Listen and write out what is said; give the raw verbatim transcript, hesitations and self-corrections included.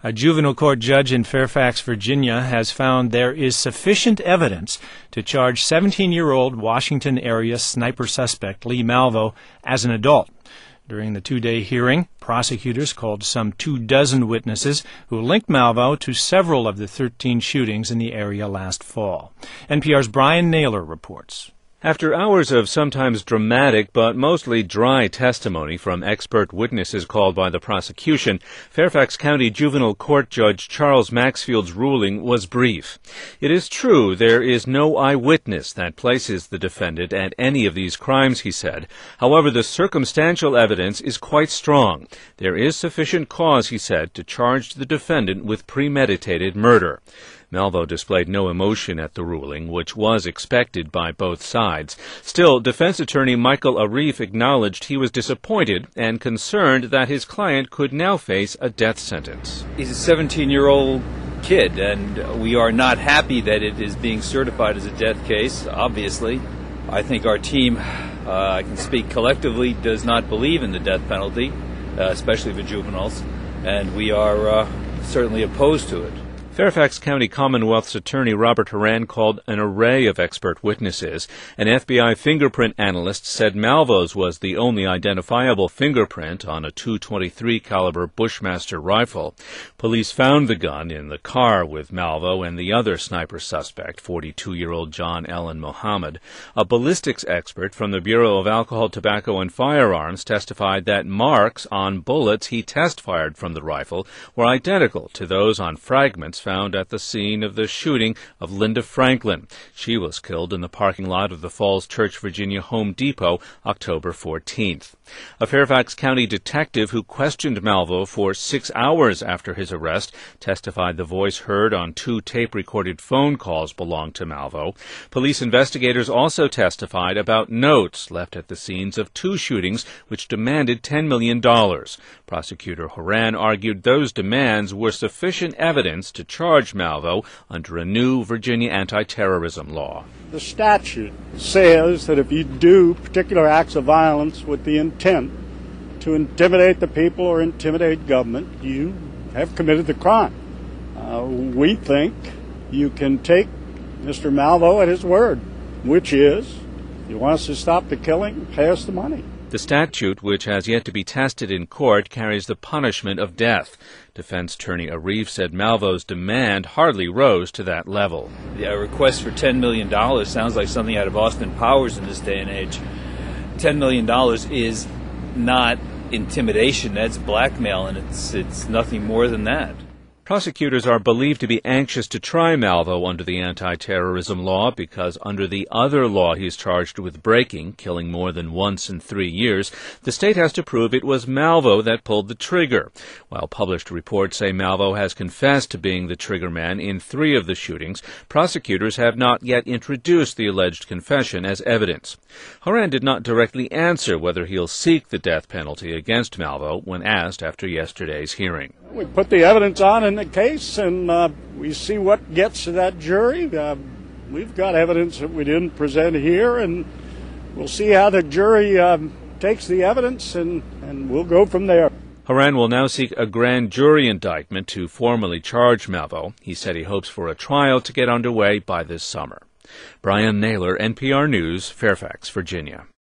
A juvenile court judge in Fairfax, Virginia, has found there is sufficient evidence to charge seventeen-year-old Washington area sniper suspect Lee Malvo as an adult. During the two-day hearing, prosecutors called some two dozen witnesses who linked Malvo to several of the thirteen shootings in the area last fall. N P R's Brian Naylor reports. After hours of sometimes dramatic but mostly dry testimony from expert witnesses called by the prosecution, Fairfax County Juvenile Court Judge Charles Maxfield's ruling was brief. It is true there is no eyewitness that places the defendant at any of these crimes, he said. However, the circumstantial evidence is quite strong. There is sufficient cause, he said, to charge the defendant with premeditated murder. Malvo displayed no emotion at the ruling, which was expected by both sides. Still, defense attorney Michael Arif acknowledged he was disappointed and concerned that his client could now face a death sentence. He's a seventeen-year-old kid, and we are not happy that it is being certified as a death case, obviously. I think our team, uh, I can speak collectively, does not believe in the death penalty, uh, especially for juveniles, and we are uh, certainly opposed to it. Fairfax County Commonwealth's attorney Robert Horan called an array of expert witnesses. An F B I fingerprint analyst said Malvo's was the only identifiable fingerprint on a two twenty-three caliber Bushmaster rifle. Police found the gun in the car with Malvo and the other sniper suspect, forty-two-year-old John Allen Mohammed. A ballistics expert from the Bureau of Alcohol, Tobacco, and Firearms testified that marks on bullets he test-fired from the rifle were identical to those on fragments found at the scene of the shooting of Linda Franklin. She was killed in the parking lot of the Falls Church, Virginia Home Depot October fourteenth. A Fairfax County detective who questioned Malvo for six hours after his arrest testified the voice heard on two tape-recorded phone calls belonged to Malvo. Police investigators also testified about notes left at the scenes of two shootings which demanded ten million dollars. Prosecutor Horan argued those demands were sufficient evidence to charge Malvo under a new Virginia anti-terrorism law. The statute says that if you do particular acts of violence with the intent to intimidate the people or intimidate government, you have committed the crime. Uh, we think you can take Mister Malvo at his word, which is, if he wants to stop the killing, pay us the money. The statute, which has yet to be tested in court, carries the punishment of death. Defense attorney Arif said Malvo's demand hardly rose to that level. The request for ten million dollars sounds like something out of Austin Powers in this day and age. ten million dollars is not intimidation, that's blackmail, and it's, it's nothing more than that. Prosecutors are believed to be anxious to try Malvo under the anti-terrorism law because under the other law he's charged with breaking, killing more than once in three years, the state has to prove it was Malvo that pulled the trigger. While published reports say Malvo has confessed to being the triggerman in three of the shootings, prosecutors have not yet introduced the alleged confession as evidence. Horan did not directly answer whether he'll seek the death penalty against Malvo when asked after yesterday's hearing. We put the evidence on in the case, and uh, we see what gets to that jury. Uh, we've got evidence that we didn't present here, and we'll see how the jury uh, takes the evidence, and, and we'll go from there. Horan will now seek a grand jury indictment to formally charge Malvo. He said he hopes for a trial to get underway by this summer. Brian Naylor, N P R News, Fairfax, Virginia.